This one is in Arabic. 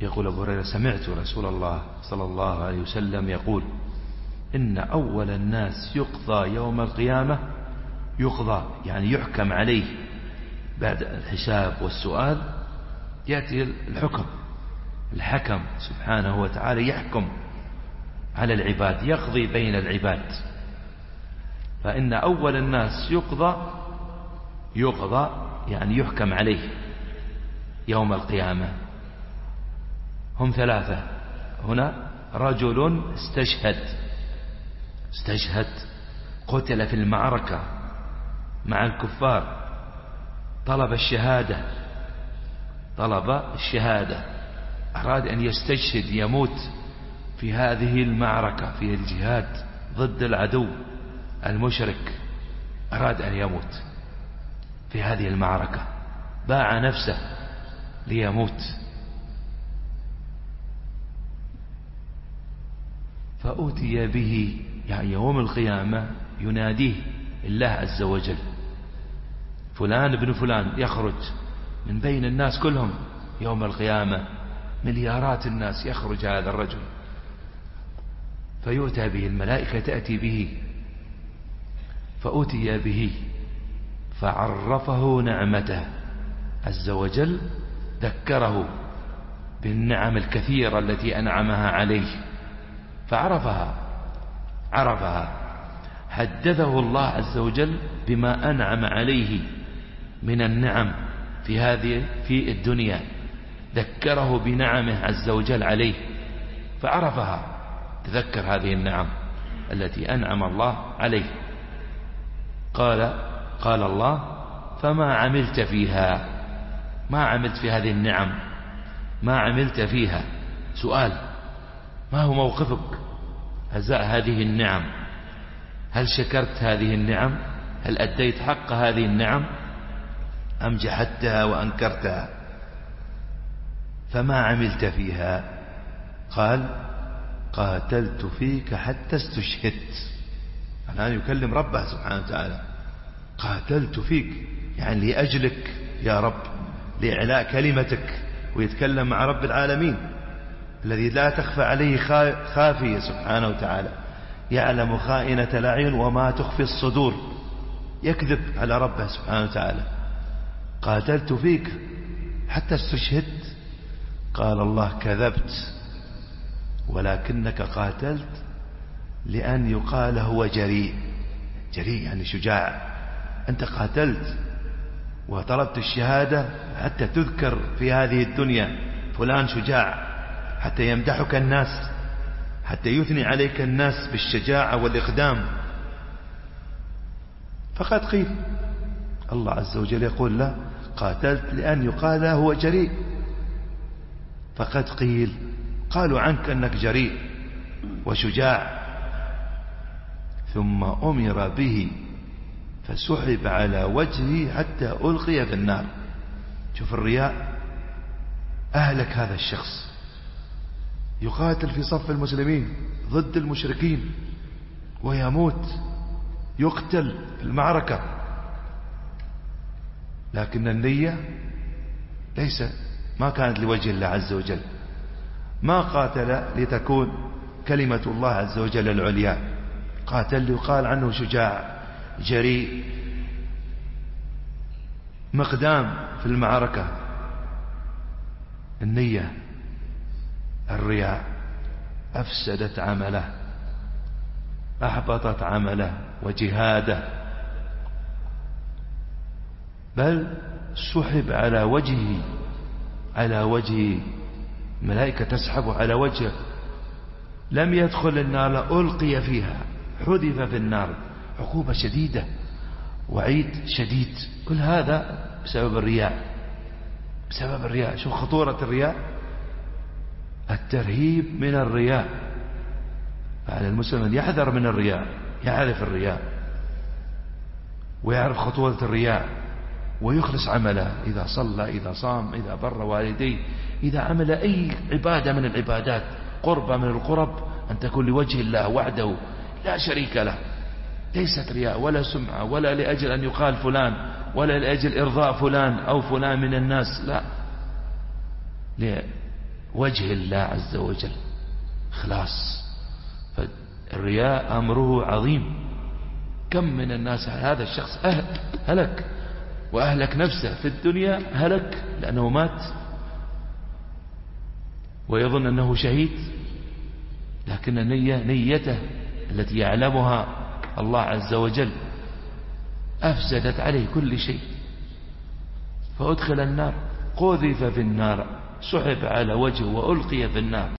يقول أبو هريرة: سمعت رسول الله صلى الله عليه وسلم يقول: إن أول الناس يقضى يوم القيامة، يقضى يعني يحكم عليه بعد الحساب والسؤال، يأتي الحكم سبحانه وتعالى يحكم على العباد، يقضي بين العباد. فإن أول الناس يقضى يعني يحكم عليه يوم القيامة. هم ثلاثة هنا: رجل استشهد قتل في المعركة مع الكفار، طلب الشهادة، أراد أن يستشهد، يموت في هذه المعركة، في الجهاد ضد العدو المشرك، أراد أن يموت في هذه المعركة، باع نفسه ليموت. فأتي به، يعني يوم القيامة يناديه الله عز وجل: فلان ابن فلان، يخرج من بين الناس كلهم يوم القيامة، مليارات الناس، يخرج هذا الرجل فيؤتى به، الملائكة تأتي به، فأتي به فعرفه نعمته عز وجل، ذكره بالنعم الكثيرة التي أنعمها عليه، عرفها، حدثه الله عز وجل بما أنعم عليه من النعم في الدنيا، ذكره بنعمه عز وجل عليه فعرفها، تذكر هذه النعم التي أنعم الله عليه. قال الله: فما عملت فيها؟ ما عملت في هذه النعم، ما عملت فيها. سؤال: ما هو موقفك هزاء هذه النعم؟ هل شكرت هذه النعم؟ هل أديت حق هذه النعم أم جحدتها وأنكرتها؟ فما عملت فيها؟ قال: قاتلت فيك حتى استشهدت. الآن يكلم ربه سبحانه وتعالى: قاتلت فيك، يعني لأجلك يا رب، لإعلاء كلمتك، ويتكلم مع رب العالمين الذي لا تخفى عليه خافية سبحانه وتعالى، يعلم خائنة الأعين وما تخفي الصدور، يكذب على ربه سبحانه وتعالى. قاتلت فيك حتى استشهدت. قال الله: كذبت، ولكنك قاتلت لأن يقال هو جريء يعني شجاع. أنت قاتلت وطلبت الشهادة حتى تذكر في هذه الدنيا فلان شجاع، حتى يمدحك الناس، حتى يثني عليك الناس بالشجاعة والإقدام. فقد قيل، الله عز وجل يقول له: قاتلت لأن يقال هو جريء. فقد قيل، قالوا عنك أنك جريء وشجاع. ثم أمر به فسحب على وجهه حتى ألقي في النار. شوف الرياء، أهلك هذا الشخص يقاتل في صف المسلمين ضد المشركين ويموت، يقتل في المعركة، لكن النية ما كانت لوجه الله عز وجل. ما قاتل لتكون كلمة الله عز وجل العليا، قاتل ليقال عنه شجاع جريء مقدام في المعركة. النية، الرياء أفسدت عمله، أحبطت عمله وجهاده، بل سحب على وجهه، ملائكة تسحبه على وجهه، لم يدخل النار، ألقي فيها، حذف في النار. عقوبة شديدة، وعيد شديد. كل هذا بسبب الرياء. شوف خطورة الرياء، الترهيب من الرياء. فعلى المسلم أن يحذر من الرياء، يعرف الرياء ويعرف خطورة الرياء، ويخلص عمله، إذا صلى، إذا صام، إذا بر والديه، إذا عمل أي عبادة من العبادات، قربة من القرب، أن تكون لوجه الله وحده لا شريك له، ليست رياء ولا سمعة ولا لأجل أن يقال فلان، ولا لأجل إرضاء فلان أو فلان من الناس، لا، وجه الله عز وجل، خلاص. فالرياء أمره عظيم. كم من الناس هذا الشخص هلك وأهلك نفسه في الدنيا، هلك لأنه مات ويظن أنه شهيد، لكن نيته التي يعلمها الله عز وجل أفسدت عليه كل شيء، فأدخل النار، قذف في النار، سحب على وجهه وألقي في النار.